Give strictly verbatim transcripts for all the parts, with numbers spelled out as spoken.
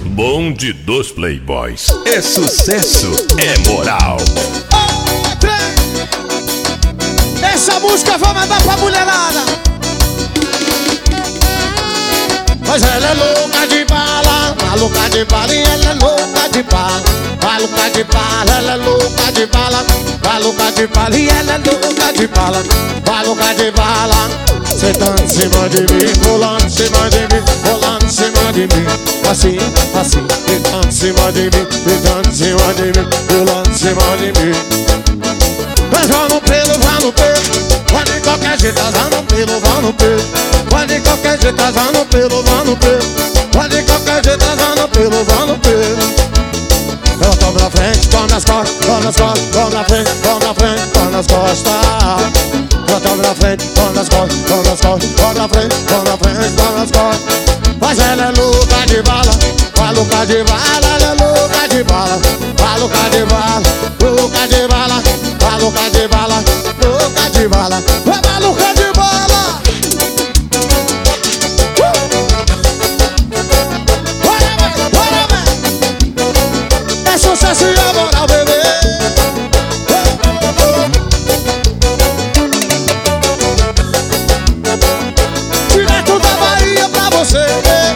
Bonde dos Playboys. É sucesso, é moral. Essa música vai mandar pra mulherada. Mas ela é louca de bala, maluca de bala, e ela é louca de bala, maluca de bala, ela é louca de bala, maluca de bala, e ela é louca de bala, maluca de bala. Sentando em cima de mim, rolando em cima de mim, rolando em cima de mim, assim, assim, sentando em cima de mim, sentando em cima de mim, rolando em cima de mim. Mas vá no pelo, vá no pelo, vai de qualquer jeito, vá no pelo, vá no pelo, vai de qualquer jeito, vá no pelo, vá no pelo, vai de qualquer jeito, vá no pelo, vá no pelo. Ela toma na frente, toma nas costas, toma nas costas, toma na frente, toma na frente, toma nas costas. Ela toma na frente, toma nas costas, toma nas costas, toma na frente, toma na frente, toma nas costas. Mas ela é louca de bala, maluca de bala, ela é louca de bala, maluca de bala, louca de bala, maluca de bala, louca de bala, é maluca de bala. Bora, bora, bora, bora. É sucesso e a moral, bebê. Direto da Bahia pra você.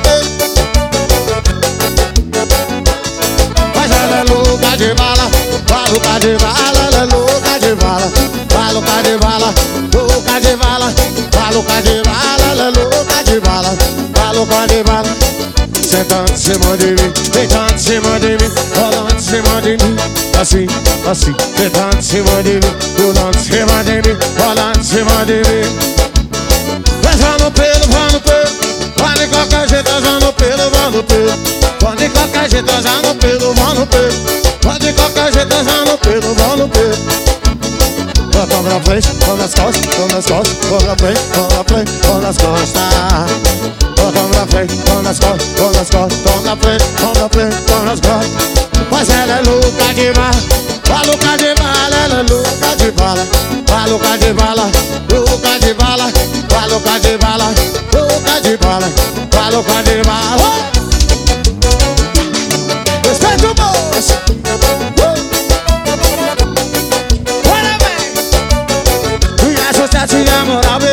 Mas ela é louca de bala, maluca de bala, ela é louca de bala, maluca de bala, louca de bala, maluca de bala, ela é louca de bala, maluca de bala. Sentando em cima de mim, deitando em cima de mim, rolando em cima de mim, assim, assim, sentando em cima de mim, rolando em cima de mim, rolando em cima de mim. Vai no pelo, vai no pelo, vai de qualquer jeito, vai no pelo, vai no pelo, vai de qualquer jeito, vai no pelo, vai no pelo, vai de qualquer jeito, vai no pelo, vai no pelo. Toma na frente, toma nas costas, toma nas costas, toma na frente, toma na frente, toma nas costas. Toma na frente, toma nas costas, toma nas costas, toma na frente, toma na frente, toma nas costas. Mas ela é louca de bala, maluca de bala, ela é louca de bala, maluca de bala, louca de bala, maluca de bala, louca de bala, maluca de bala. Respeita o moço. Bora, vem. E a sucesso e a moral,